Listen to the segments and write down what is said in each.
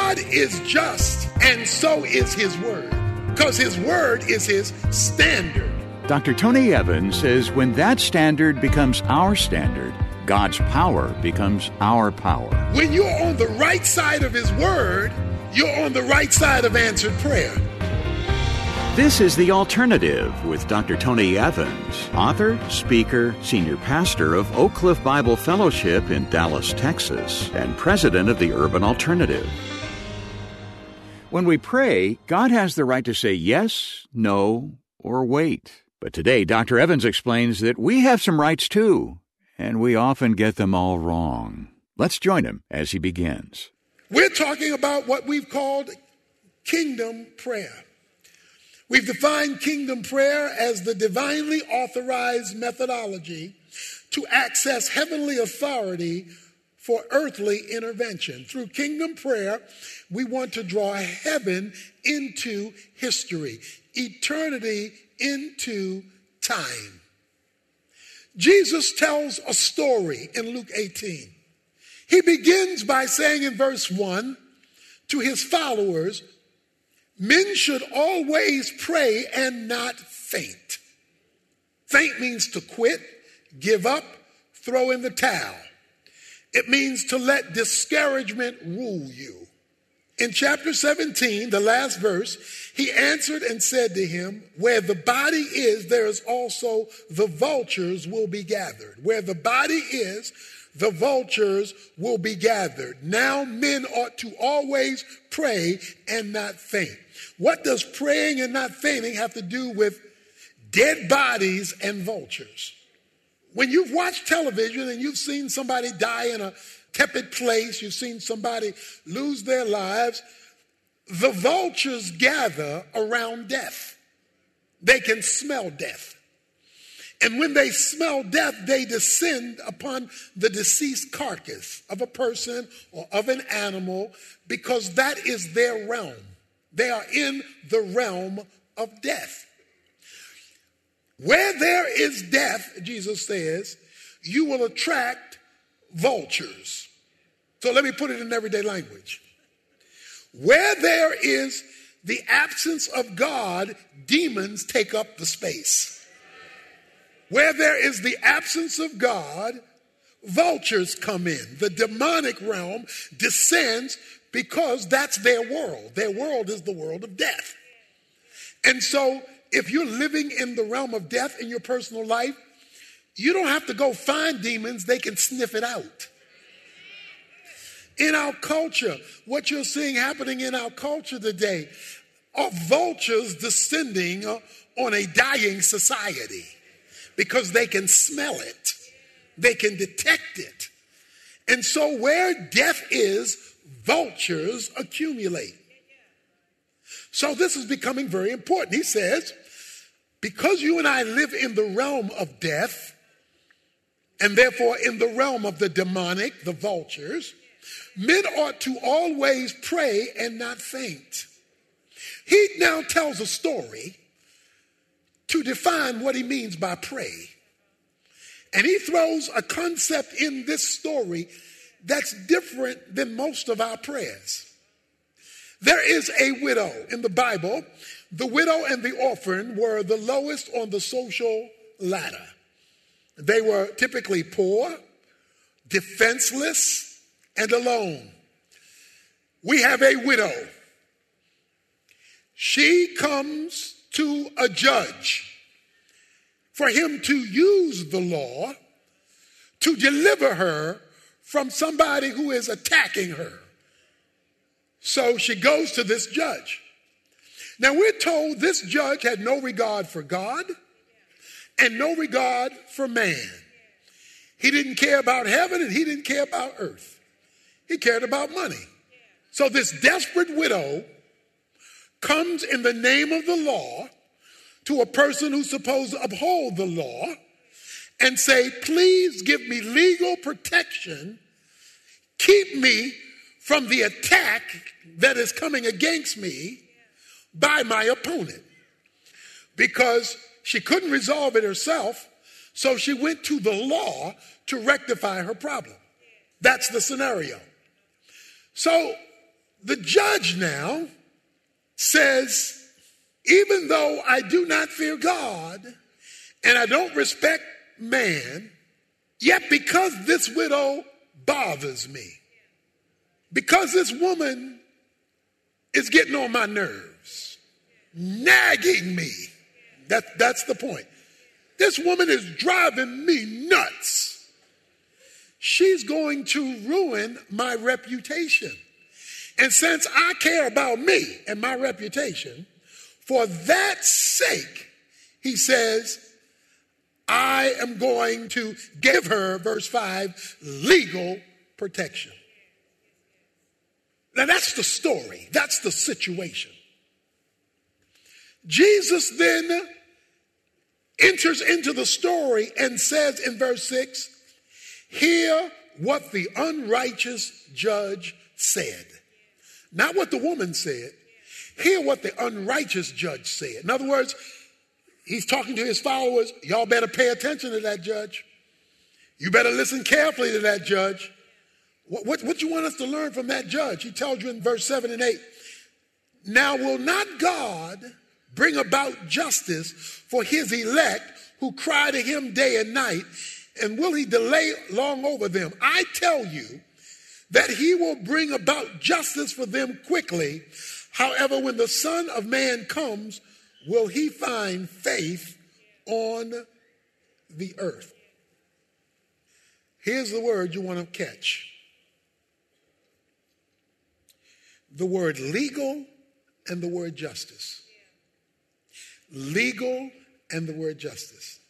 God is just, and so is his word, because his word is his standard. Dr. Tony Evans says when that standard becomes our standard, God's power becomes our power. When you're on the right side of his word, you're on the right side of answered prayer. This is The Alternative with Dr. Tony Evans, author, speaker, senior pastor of Oak Cliff Bible Fellowship in Dallas, Texas, and president of the Urban Alternative. When we pray, God has the right to say yes, no, or wait. But today, Dr. Evans explains that we have some rights too, and we often get them all wrong. Let's join him as he begins. We're talking about what we've called kingdom prayer. We've defined kingdom prayer as the divinely authorized methodology to access heavenly authority for earthly intervention. Through kingdom prayer, we want to draw heaven into history, eternity into time. Jesus tells a story in Luke 18. He begins by saying in verse 1 to his followers, men should always pray and not faint. Faint means to quit, give up, throw in the towel. It means to let discouragement rule you. In chapter 17, the last verse, he answered and said to him, where the body is, there is also the vultures will be gathered. Where the body is, the vultures will be gathered. Now men ought to always pray and not faint. What does praying and not fainting have to do with dead bodies and vultures? When you've watched television and you've seen somebody die in a tepid place, you've seen somebody lose their lives, the vultures gather around death. They can smell death. And when they smell death, they descend upon the deceased carcass of a person or of an animal because that is their realm. They are in the realm of death. Where there is death, Jesus says, you will attract vultures. So let me put it in everyday language. Where there is the absence of God, demons take up the space. Where there is the absence of God, vultures come in. The demonic realm descends because that's their world. Their world is the world of death. And so if you're living in the realm of death in your personal life, you don't have to go find demons. They can sniff it out. In our culture, what you're seeing happening in our culture today are vultures descending on a dying society because they can smell it. They can detect it. And so where death is, vultures accumulate. So this is becoming very important. He says, because you and I live in the realm of death, and therefore in the realm of the demonic, the vultures, men ought to always pray and not faint. He now tells a story to define what he means by pray. And he throws a concept in this story that's different than most of our prayers. There is a widow in the Bible. The widow and the orphan were the lowest on the social ladder. They were typically poor, defenseless, and alone. We have a widow. She comes to a judge for him to use the law to deliver her from somebody who is attacking her. So she goes to this judge. Now we're told this judge had no regard for God and no regard for man. He didn't care about heaven and he didn't care about earth. He cared about money. So this desperate widow comes in the name of the law to a person who's supposed to uphold the law and say, please give me legal protection. Keep me from the attack that is coming against me by my opponent. Because she couldn't resolve it herself, so she went to the law to rectify her problem. That's the scenario. So The judge now says, even though I do not fear God and I don't respect man, yet because this widow bothers me, because this woman is getting on my nerves, nagging me, that's the point. This woman is driving me nuts. She's going to ruin my reputation. And since I care about me and my reputation, for that sake, he says, I am going to give her, verse 5, legal protection. Now that's the story. That's the situation. Jesus then enters into the story and says in verse 6, hear what the unrighteous judge said. Not what the woman said. Hear what the unrighteous judge said. In other words, he's talking to his followers. Y'all better pay attention to that judge. You better listen carefully to that judge. What you want us to learn from that judge? He tells you in verse 7 and 8. Now will not God bring about justice for his elect who cry to him day and night? And will he delay long over them? I tell you that he will bring about justice for them quickly. However, when the Son of Man comes, will he find faith on the earth? Here's the word you want to catch. The word legal and the word justice. Legal and the word justice.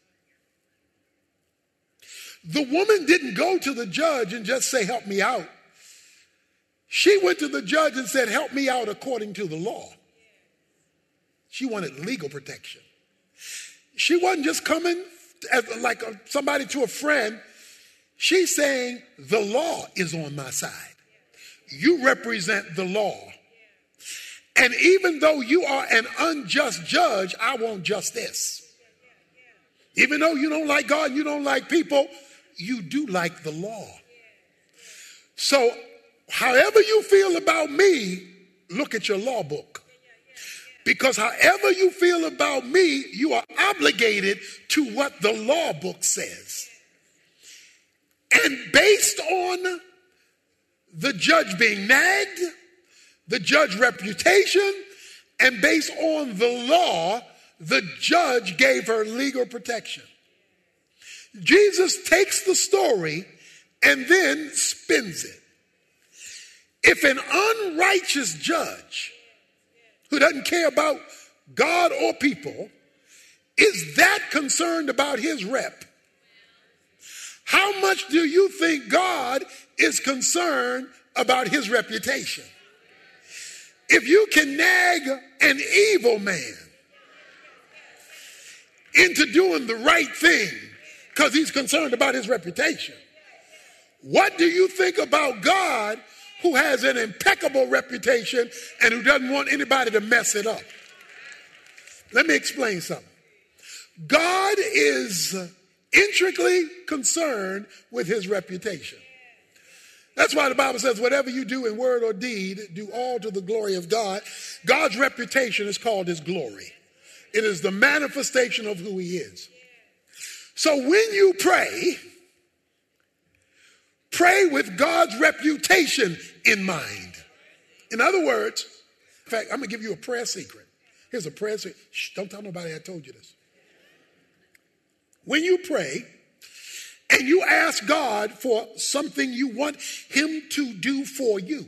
The woman didn't go to the judge and just say, help me out. She went to the judge and said, help me out according to the law. She wanted legal protection. She wasn't just coming as like somebody to a friend. She's saying, the law is on my side. You represent the law. And even though you are an unjust judge, I want justice. Even though you don't like God, you don't like people, you do like the law. So however you feel about me, look at your law book. Because however you feel about me, you are obligated to what the law book says. And based on the judge being nagged, the judge's reputation, and based on the law, the judge gave her legal protection. Jesus takes the story and then spins it. If an unrighteous judge who doesn't care about God or people is that concerned about his rep, how much do you think God is concerned about his reputation? If you can nag an evil man into doing the right thing because he's concerned about his reputation, what do you think about God, who has an impeccable reputation and who doesn't want anybody to mess it up? Let me explain something. God is intricately concerned with his reputation. That's why the Bible says, whatever you do in word or deed, do all to the glory of God. God's reputation is called his glory. It is the manifestation of who he is. So when you pray, pray with God's reputation in mind. In other words, in fact, I'm going to give you a prayer secret. Here's a prayer secret. Shh, don't tell nobody I told you this. When you pray and you ask God for something you want him to do for you,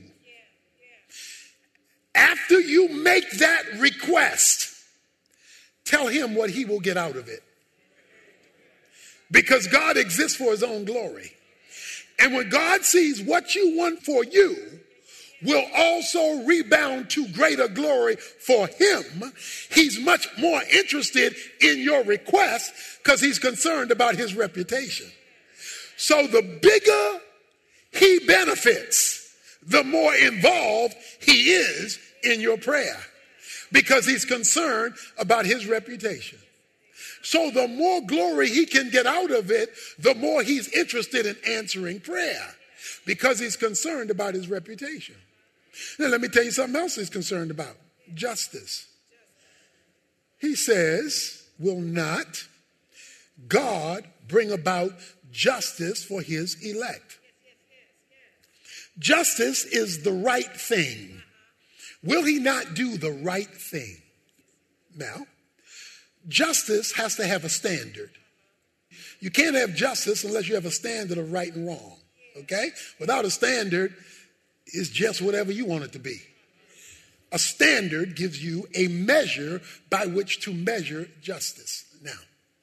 after you make that request, tell him what he will get out of it. Because God exists for his own glory. And when God sees what you want for you will also rebound to greater glory for him, he's much more interested in your request because he's concerned about his reputation. So the bigger he benefits, the more involved he is in your prayer because he's concerned about his reputation. So the more glory he can get out of it, the more he's interested in answering prayer because he's concerned about his reputation. Now, let me tell you something else he's concerned about. Justice. He says, will not God bring about justice for his elect? Justice is the right thing. Will he not do the right thing? Now, justice has to have a standard. You can't have justice unless you have a standard of right and wrong. Okay? Without a standard, it's just whatever you want it to be. A standard gives you a measure by which to measure justice. Now,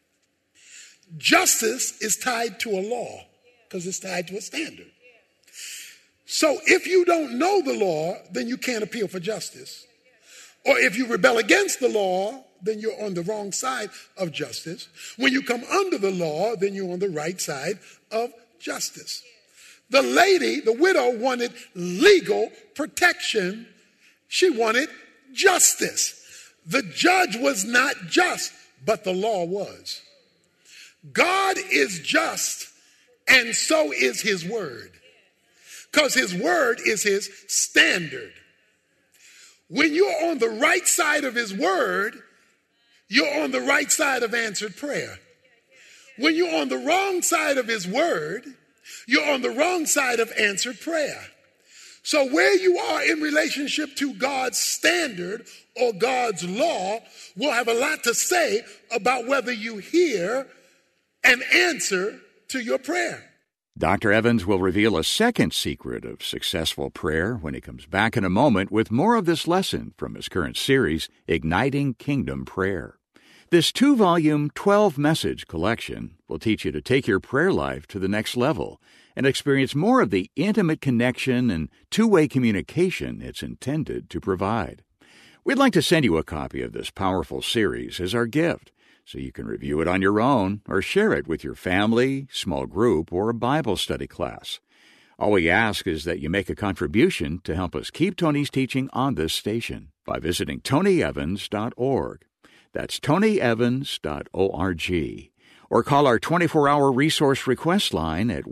justice is tied to a law because it's tied to a standard. So if you don't know the law, then you can't appeal for justice. Or if you rebel against the law, then you're on the wrong side of justice. When you come under the law, then you're on the right side of justice. The lady, the widow, wanted legal protection. She wanted justice. The judge was not just, but the law was. God is just, and so is his word. Because his word is his standard. When you're on the right side of his word, you're on the right side of answered prayer. When you're on the wrong side of his word, you're on the wrong side of answered prayer. So where you are in relationship to God's standard or God's law will have a lot to say about whether you hear an answer to your prayer. Dr. Evans will reveal a second secret of successful prayer when he comes back in a moment with more of this lesson from his current series, Igniting Kingdom Prayer. This 2-volume, 12-message collection will teach you to take your prayer life to the next level and experience more of the intimate connection and two-way communication it's intended to provide. We'd like to send you a copy of this powerful series as our gift, so you can review it on your own or share it with your family, small group, or a Bible study class. All we ask is that you make a contribution to help us keep Tony's teaching on this station by visiting tonyevans.org. That's tonyevans.org. Or call our 24-hour resource request line at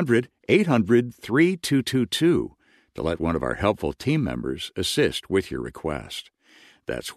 1-800-800-3222 to let one of our helpful team members assist with your request. That's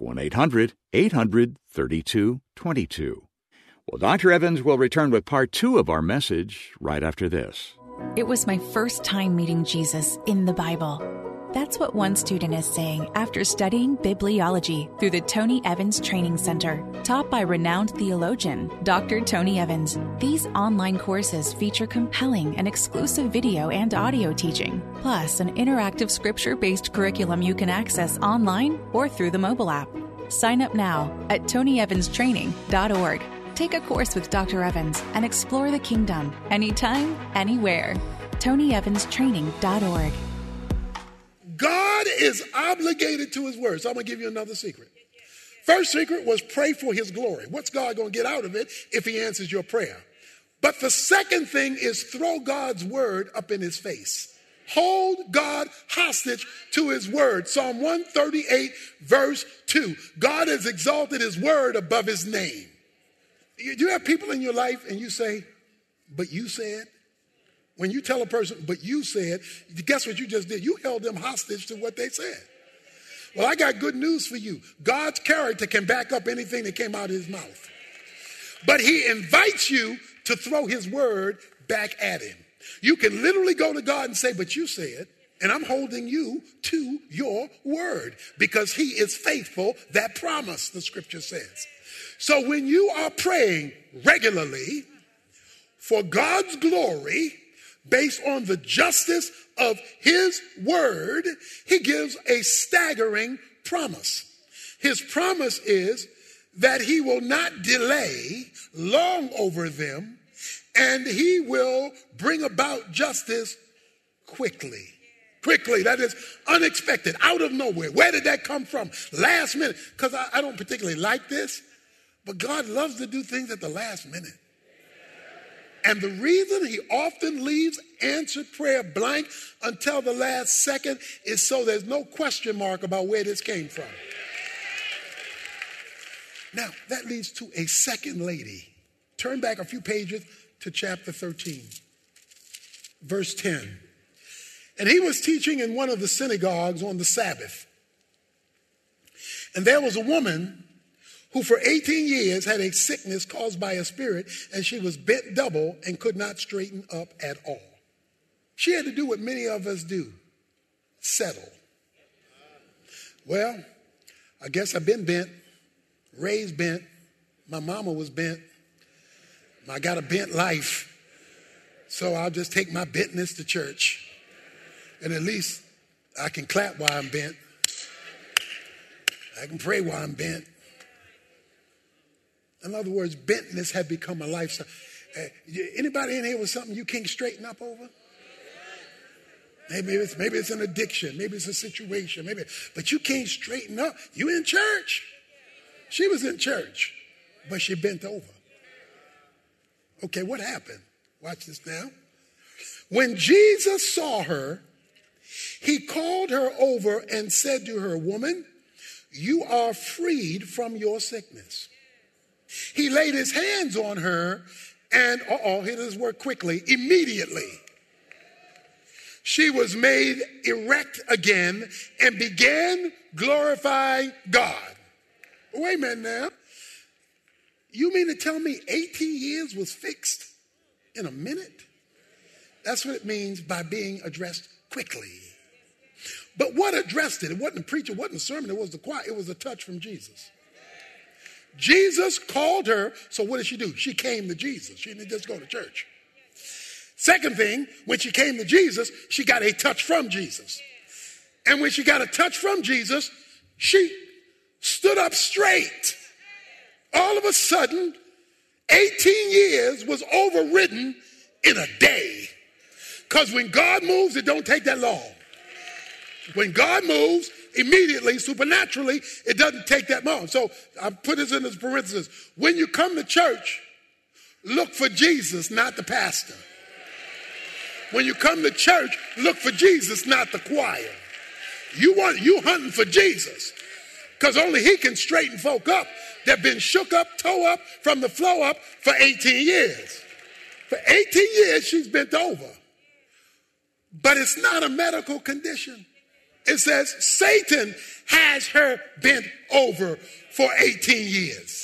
1-800-800-3222. Well, Dr. Evans will return with part 2 of our message right after this. It was my first time meeting Jesus in the Bible. That's what one student is saying after studying bibliology through the Tony Evans Training Center, taught by renowned theologian Dr. Tony Evans. These online courses feature compelling and exclusive video and audio teaching, plus an interactive scripture-based curriculum you can access online or through the mobile app. Sign up now at TonyEvansTraining.org. Take a course with Dr. Evans and explore the kingdom anytime, anywhere. TonyEvansTraining.org. God is obligated to his word. So I'm going to give you another secret. First secret was pray for his glory. What's God going to get out of it if he answers your prayer? But the second thing is throw God's word up in his face. Hold God hostage to his word. Psalm 138, verse 2. God has exalted his word above his name. You have people in your life and you say, but you said? When you tell a person, but you said, guess what you just did? You held them hostage to what they said. Well, I got good news for you. God's character can back up anything that came out of his mouth. But he invites you to throw his word back at him. You can literally go to God and say, but you said, and I'm holding you to your word because he is faithful, that promise, the scripture says. So when you are praying regularly for God's glory, based on the justice of his word, he gives a staggering promise. His promise is that he will not delay long over them, and he will bring about justice quickly. Quickly, that is unexpected, out of nowhere. Where did that come from? Last minute. Because I don't particularly like this, but God loves to do things at the last minute. And the reason he often leaves answered prayer blank until the last second is so there's no question mark about where this came from. Now, that leads to a second lady. Turn back a few pages to chapter 13, verse 10. And he was teaching in one of the synagogues on the Sabbath. And there was a woman who for 18 years had a sickness caused by a spirit, and she was bent double and could not straighten up at all. She had to do what many of us do, settle. Well, I guess I've been bent, raised bent. My mama was bent. I got a bent life. So I'll just take my bentness to church. And at least I can clap while I'm bent. I can pray while I'm bent. In other words, bentness had become a lifestyle. Anybody in here with something you can't straighten up over? Maybe it's an addiction. Maybe it's a situation. But you can't straighten up. You in church. She was in church, but she bent over. Okay, what happened? Watch this now. When Jesus saw her, he called her over and said to her, "Woman, you are freed from your sickness." He laid his hands on her and, here this word quickly, immediately she was made erect again and began glorifying God. Wait a minute now. You mean to tell me 18 years was fixed in a minute? That's what it means by being addressed quickly. But what addressed it? It wasn't a preacher, it wasn't a sermon, it was the choir. It was a touch from Jesus. Jesus called her, so what did she do? She came to Jesus. She didn't just go to church. Second thing, when she came to Jesus, she got a touch from Jesus. And when she got a touch from Jesus, she stood up straight. All of a sudden, 18 years was overridden in a day. Because when God moves, it don't take that long. When God moves, immediately, supernaturally, it doesn't take that long. So I put this in as parenthesis. When you come to church, look for Jesus, not the pastor. When you come to church, look for Jesus, not the choir. You hunting for Jesus, because only he can straighten folk up that been shook up, toe up, from the flow up for 18 years. For 18 years, she's bent over. But it's not a medical condition. It says Satan has her bent over for 18 years.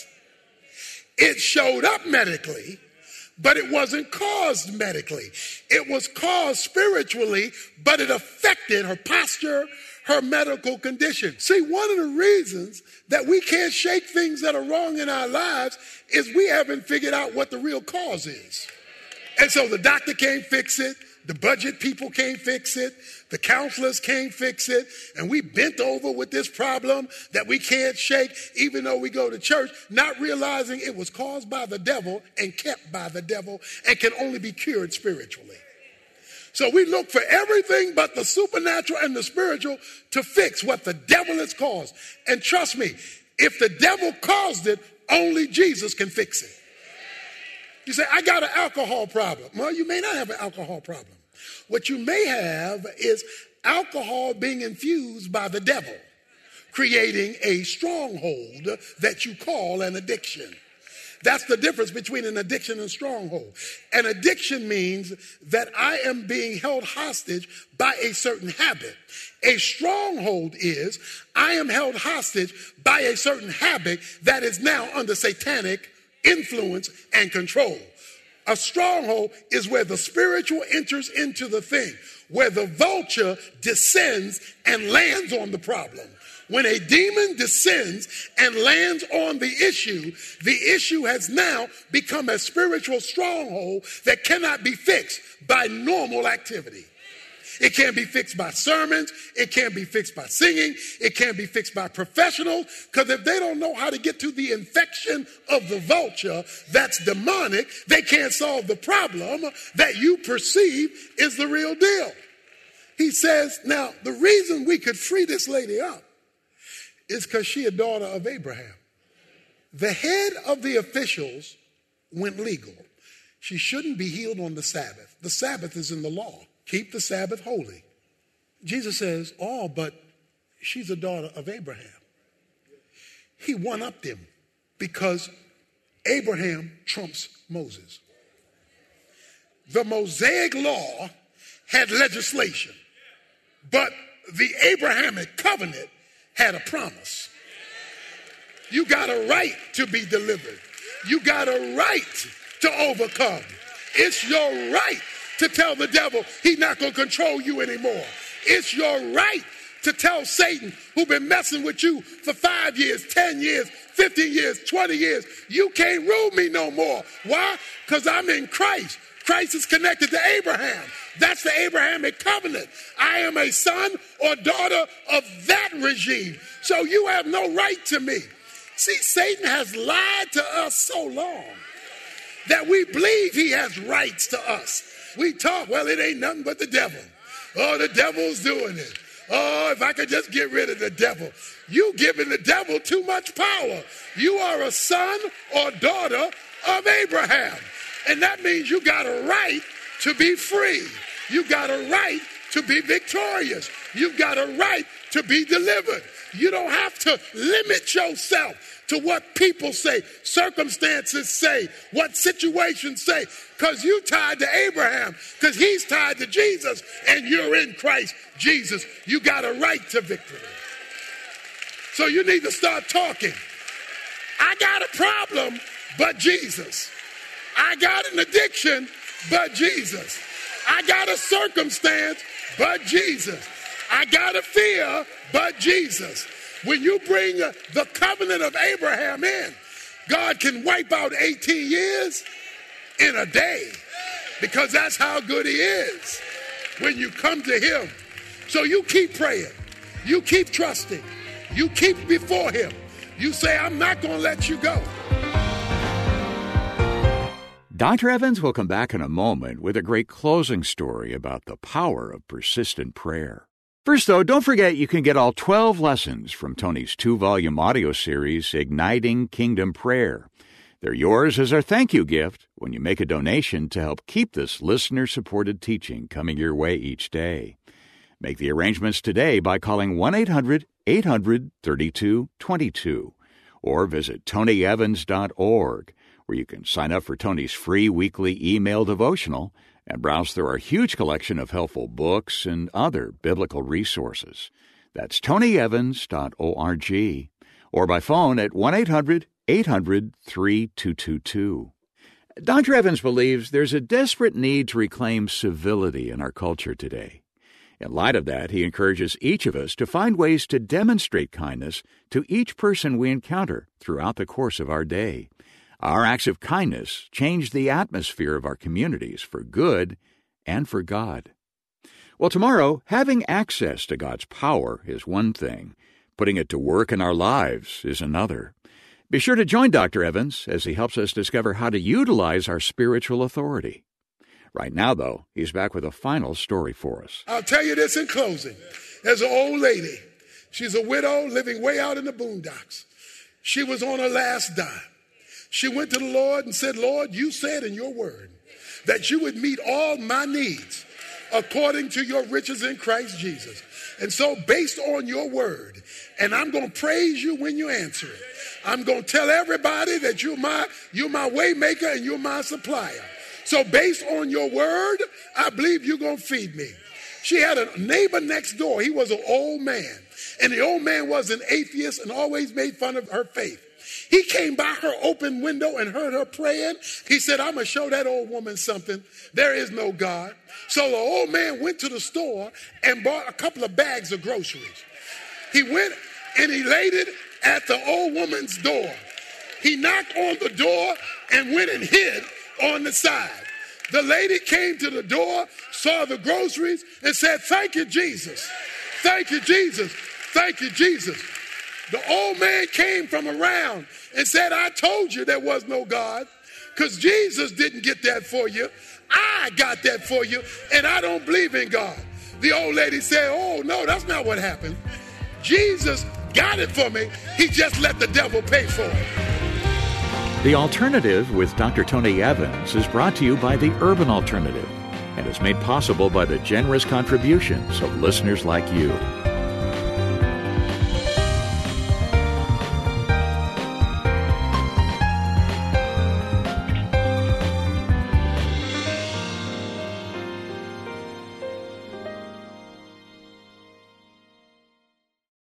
It showed up medically, but it wasn't caused medically. It was caused spiritually, but it affected her posture, her medical condition. See, one of the reasons that we can't shake things that are wrong in our lives is we haven't figured out what the real cause is. And so the doctor can't fix it. The budget people can't fix it. The counselors can't fix it. And we bent over with this problem that we can't shake, even though we go to church, not realizing it was caused by the devil and kept by the devil and can only be cured spiritually. So we look for everything but the supernatural and the spiritual to fix what the devil has caused. And trust me, if the devil caused it, only Jesus can fix it. You say, I got an alcohol problem. Well, you may not have an alcohol problem. What you may have is alcohol being infused by the devil, creating a stronghold that you call an addiction. That's the difference between an addiction and stronghold. An addiction means that I am being held hostage by a certain habit. A stronghold is I am held hostage by a certain habit that is now under satanic influence and control. A stronghold is where the spiritual enters into the thing, where the vulture descends and lands on the problem. When a demon descends and lands on the issue has now become a spiritual stronghold that cannot be fixed by normal activity. It can't be fixed by sermons. It can't be fixed by singing. It can't be fixed by professionals. Because if they don't know how to get to the infection of the vulture that's demonic, they can't solve the problem that you perceive is the real deal. He says, now, the reason we could free this lady up is because she a daughter of Abraham. The head of the officials went legal. She shouldn't be healed on the Sabbath. The Sabbath is in the law. Keep the Sabbath holy. Jesus says, but she's a daughter of Abraham. He one-upped him because Abraham trumps Moses. The Mosaic law had legislation. But the Abrahamic covenant had a promise. You got a right to be delivered. You got a right to overcome. It's your right to tell the devil he's not going to control you anymore. It's your right to tell Satan, who's been messing with you for 5 years, 10 years, 15 years, 20 years, you can't rule me no more. Why? Because I'm in Christ. Christ is connected to Abraham. That's the Abrahamic covenant. I am a son or daughter of that regime. So you have no right to me. See, Satan has lied to us so long that we believe he has rights to us. We talk, well, it ain't nothing but the devil. Oh, the devil's doing it. Oh, if I could just get rid of the devil. You giving the devil too much power. You are a son or daughter of Abraham. And that means you got a right to be free. You got a right to be victorious. You've got a right to be delivered. You don't have to limit yourself to what people say, circumstances say, what situations say, because you tied to Abraham, because he's tied to Jesus, and you're in Christ Jesus. You got a right to victory. So you need to start talking. I got a problem, but Jesus. I got an addiction, but Jesus. I got a circumstance, but Jesus. I got a fear, but Jesus. When you bring the covenant of Abraham in, God can wipe out 18 years in a day, because that's how good he is when you come to him. So you keep praying. You keep trusting. You keep before him. You say, I'm not going to let you go. Dr. Evans will come back in a moment with a great closing story about the power of persistent prayer. First, though, don't forget you can get all 12 lessons from Tony's 2-volume audio series, Igniting Kingdom Prayer. They're yours as our thank you gift when you make a donation to help keep this listener-supported teaching coming your way each day. Make the arrangements today by calling 1-800-800-3222 or visit tonyevans.org, where you can sign up for Tony's free weekly email devotional and browse through our huge collection of helpful books and other biblical resources. That's tonyevans.org, or by phone at 1-800-800-3222. Dr. Evans believes there's a desperate need to reclaim civility in our culture today. In light of that, he encourages each of us to find ways to demonstrate kindness to each person we encounter throughout the course of our day. Our acts of kindness change the atmosphere of our communities for good and for God. Well, tomorrow, having access to God's power is one thing. Putting it to work in our lives is another. Be sure to join Dr. Evans as he helps us discover how to utilize our spiritual authority. Right now, though, he's back with a final story for us. I'll tell you this in closing. There's an old lady. She's a widow living way out in the boondocks. She was on her last dime. She went to the Lord and said, Lord, you said in your word that you would meet all my needs according to your riches in Christ Jesus. And so based on your word, and I'm going to praise you when you answer it. I'm going to tell everybody that you're my way maker and you're my supplier. So based on your word, I believe you're going to feed me. She had a neighbor next door. He was an old man. And the old man was an atheist and always made fun of her faith. He came by her open window and heard her praying. He said, I'm going to show that old woman something. There is no God. So the old man went to the store and bought a couple of bags of groceries. He went and he laid it at the old woman's door. He knocked on the door and went and hid on the side. The lady came to the door, saw the groceries, and said, thank you, Jesus. Thank you, Jesus. Thank you, Jesus. The old man came from around and said, I told you there was no God, because Jesus didn't get that for you. I got that for you, and I don't believe in God. The old lady said, oh, no, that's not what happened. Jesus got it for me. He just let the devil pay for it. The Alternative with Dr. Tony Evans is brought to you by the Urban Alternative and is made possible by the generous contributions of listeners like you.